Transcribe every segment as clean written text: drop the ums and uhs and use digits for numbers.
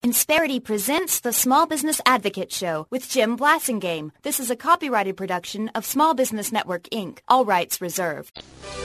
Insperity presents the Small Business Advocate Show with Jim Blasingame. This is a copyrighted production of Small Business Network, Inc. All rights reserved.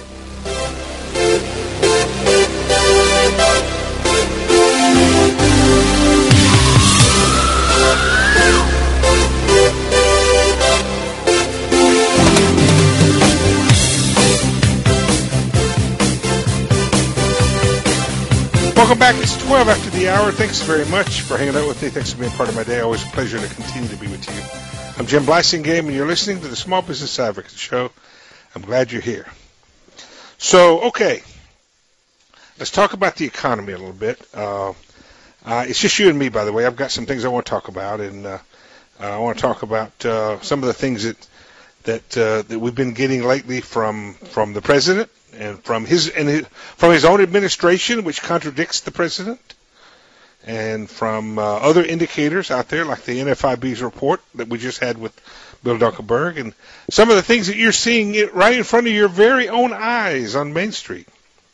Welcome back. It's 12 after the hour. Thanks very much for hanging out with me. Thanks for being part of my day. Always a pleasure to continue to be with you. I'm Jim Blasingame, and you're listening to the Small Business Advocate Show. I'm glad you're here. So, okay, let's talk about the economy a little bit. It's just you and me, by the way. I've got some things I want to talk about, and I want to talk about some of the things that we've been getting lately from the president. And from his own administration, which contradicts the president, and from other indicators out there, like the NFIB's report that we just had with Bill Dunkelberg, and some of the things that you're seeing right in front of your very own eyes on Main Street.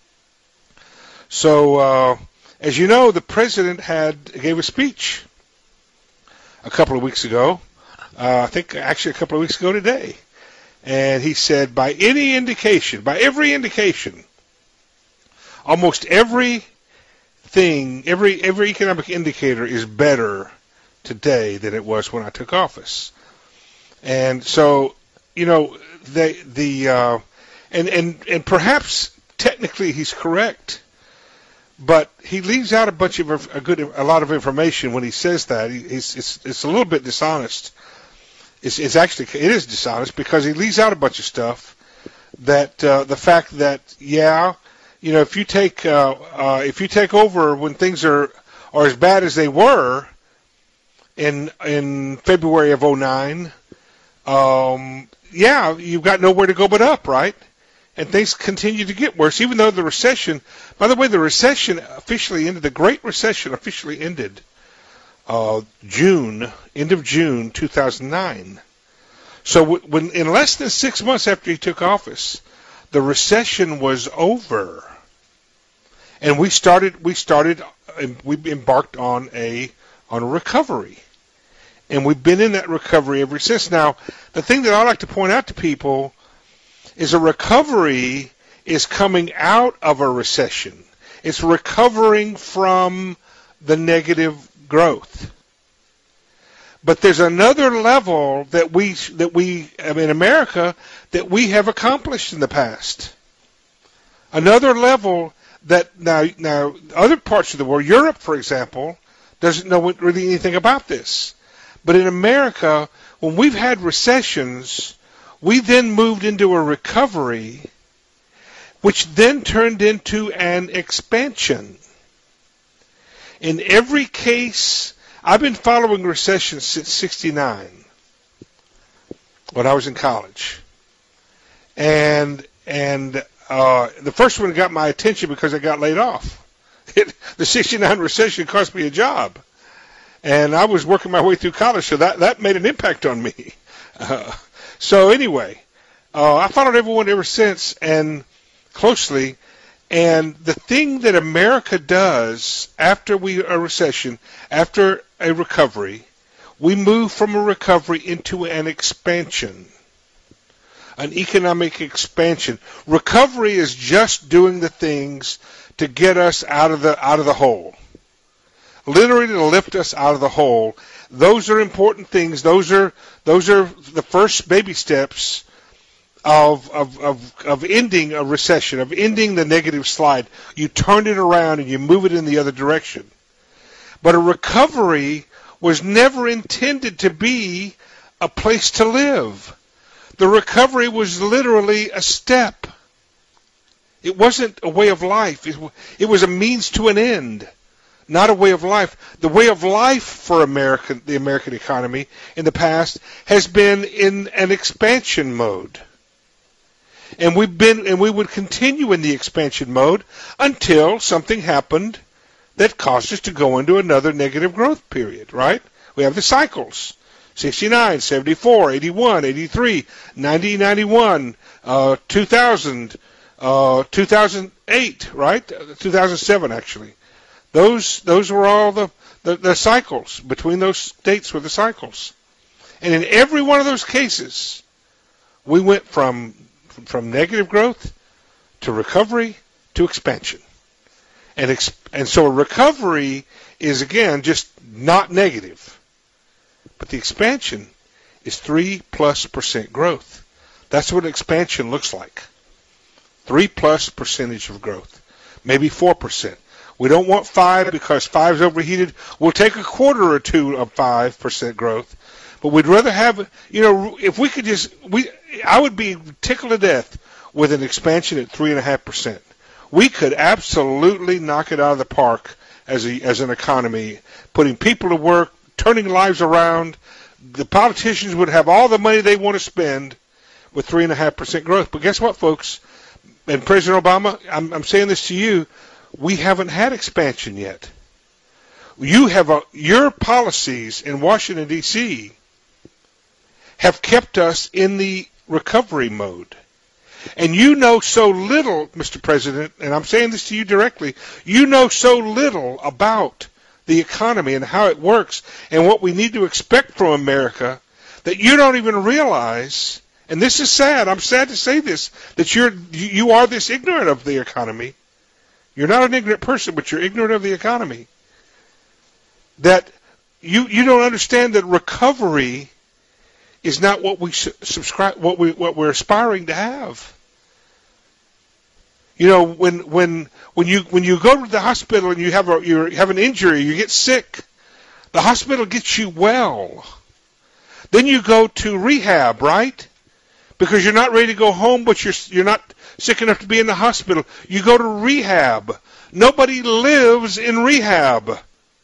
So, as you know, the president gave a speech a couple of weeks ago. I think actually a couple of weeks ago today. And he said, by every indication, almost everything, every economic indicator is better today than it was when I took office. And so, you know, and perhaps technically he's correct, but he leaves out a lot of information when he says that. It's a little bit dishonest. It is dishonest because he leaves out a bunch of stuff that the fact that, yeah, you know, if you take over when things are as bad as they were in February of 2009, yeah, you've got nowhere to go but up, right? And things continue to get worse, even though the recession, by the way, the Great Recession officially ended end of June 2009. So when in less than 6 months after he took office, the recession was over, and we embarked on a recovery, and we've been in that recovery ever since. Now, the thing that I like to point out to people is a recovery is coming out of a recession. It's recovering from the negative growth. But there's another level that we in America that we have accomplished in the past. Another level that now other parts of the world, Europe, for example, doesn't know really anything about this. But in America, when we've had recessions, we then moved into a recovery, which then turned into an expansion. In every case, I've been following recessions since '69, when I was in college, and the first one got my attention because I got laid off. The '69 recession cost me a job, and I was working my way through college, so that made an impact on me. So anyway, I followed everyone ever since and closely. And the thing that America does after a recession, after a recovery, we move from a recovery into an expansion, an economic expansion. Recovery is just doing the things to get us out of the hole, literally to lift us out of the hole. Those are important things. Those are the first baby steps of ending a recession, of ending the negative slide. You turn it around and you move it in the other direction. But a recovery was never intended to be a place to live. The recovery was literally a step. It wasn't a way of life. It was a means to an end, not a way of life. The way of life for the American economy in the past has been in an expansion mode. And we would continue in the expansion mode until something happened that caused us to go into another negative growth period, right? We have the cycles. 69, 74, 81, 83, 90, 91, 2000, 2008, right? 2007, actually. Those were all the the cycles, between those dates were the cycles. And in every one of those cases, we went from negative growth to recovery to expansion. And so a recovery is, again, just not negative. But the expansion is 3+% growth. That's what expansion looks like. 3+% of growth. Maybe 4%. We don't want 5 because 5 is overheated. We'll take a quarter or two of 5% growth. But we'd rather have, if we could I would be tickled to death with an expansion at 3.5%. We could absolutely knock it out of the park as an economy, putting people to work, turning lives around. The politicians would have all the money they want to spend with 3.5% growth. But guess what, folks? And President Obama, I'm saying this to you, we haven't had expansion yet. Your policies in Washington, D.C. have kept us in the recovery mode. And you know so little, Mr. President, and I'm saying this to you directly, you know so little about the economy and how it works and what we need to expect from America that you don't even realize, and this is sad, I'm sad to say this, that you are this ignorant of the economy. You're not an ignorant person, but you're ignorant of the economy. That you don't understand that recovery is not what we subscribe, what we're aspiring to have. When you go to the hospital and you have an injury, you get sick, the hospital gets you well. Then you go to rehab, right? Because you're not ready to go home, but you're not sick enough to be in the hospital. You go to rehab. Nobody lives in rehab.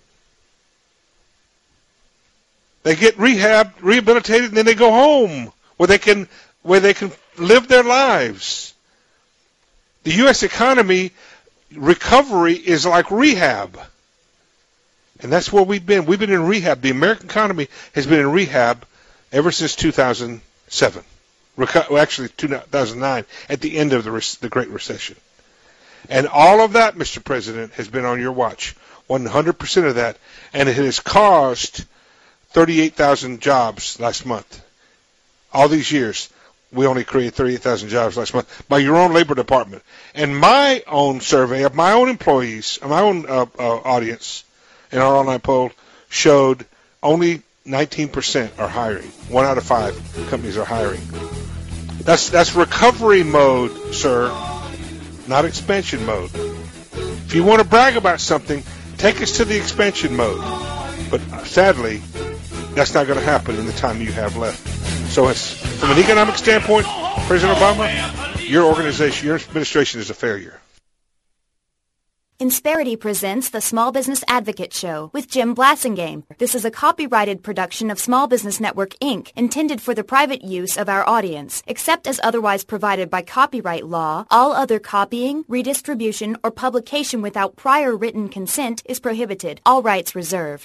They get rehabilitated, and then they go home where they can live their lives. The U.S. economy recovery is like rehab, and that's where we've been. We've been in rehab. The American economy has been in rehab ever since 2007. Actually, 2009, at the end of the Great Recession. And all of that, Mr. President, has been on your watch. 100% of that, and it has caused 38,000 jobs last month. All these years, we only created 38,000 jobs last month by your own Labor Department. And my own survey of my own employees, my own audience in our online poll showed only 19% are hiring. 1 out of 5 companies are hiring. That's recovery mode, sir, not expansion mode. If you want to brag about something, take us to the expansion mode. But sadly, that's not going to happen in the time you have left. So from an economic standpoint, President Obama, your organization, your administration is a failure. Insperity presents the Small Business Advocate Show with Jim Blasingame. This is a copyrighted production of Small Business Network, Inc., intended for the private use of our audience. Except as otherwise provided by copyright law, all other copying, redistribution, or publication without prior written consent is prohibited. All rights reserved.